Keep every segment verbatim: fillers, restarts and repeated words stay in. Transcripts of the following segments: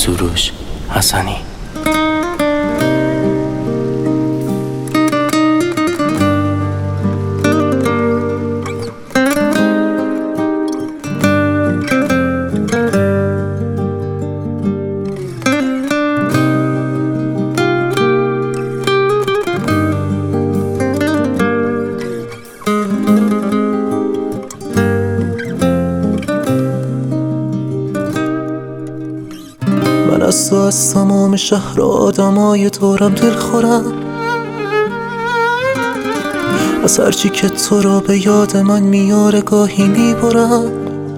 سروش حسنی. من از تو از تمام شهر آدمای دورم دل خورم، از هرچی که تو را به یاد من میاره گاهی میبرم.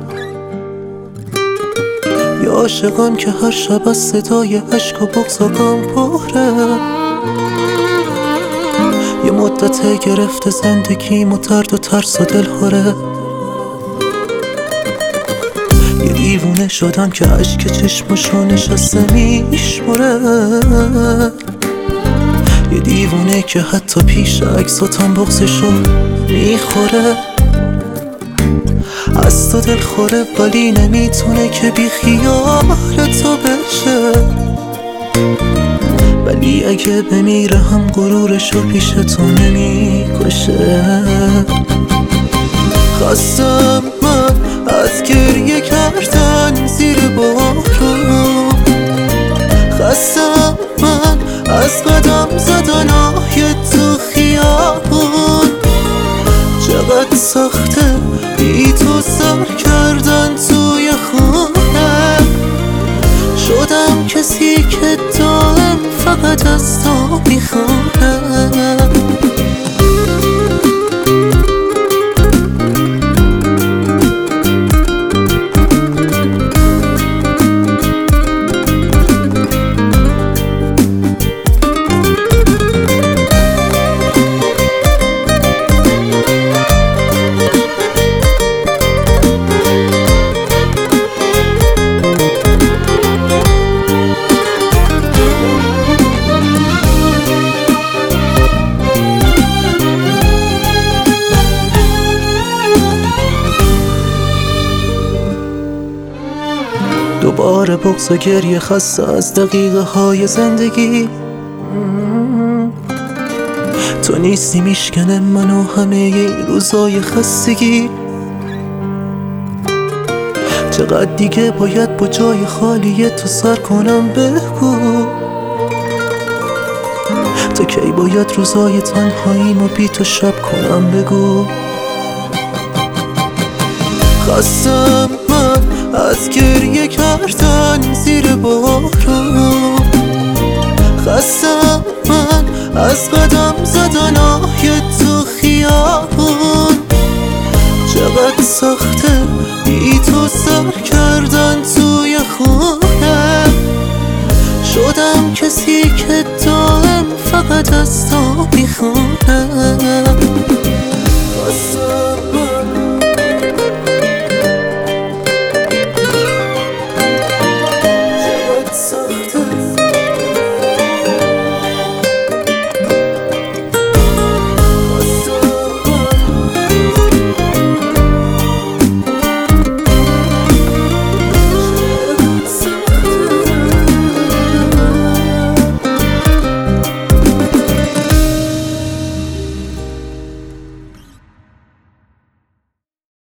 یا عاشقان که هر شب از صدای عشق و بغض و غم پره، یه مدت گرفته زندگیم و درد و ترس و دلخوره. یه دیوونه شدم که عشق چشمشو نشسته میشمره، یه دیوونه که حتی پیش عکساتم بغضشو میخوره. از تو دل خوره ولی نمیتونه که بی خیال تو بشه، ولی اگه بمیره هم غرورشو پیش تو نمیکشه. خستم من از گریه کردن زیر بارون، خستم من از قدم زدن آه تو خیابون. چقدر سخته بی تو سر کردن توی خونه، شدم کسی که دائم فقط از تو میخونه. دوباره بغض و گریه خسته از دقیقه های زندگی. تو نیستی میشکنه منو همه این روزای خستگی. چقدر دیگه باید با جای خالی تو سر کنم بگو، تا کی باید روزای تنهاییمو بی تو شب کنم بگو. خستم من از گریه کردن زیر بارون، خستم من از قدم زدن آه تو خیابون. چقدر سخته بی تو سر کردن توی خونه، شدم کسی که دائم فقط از تو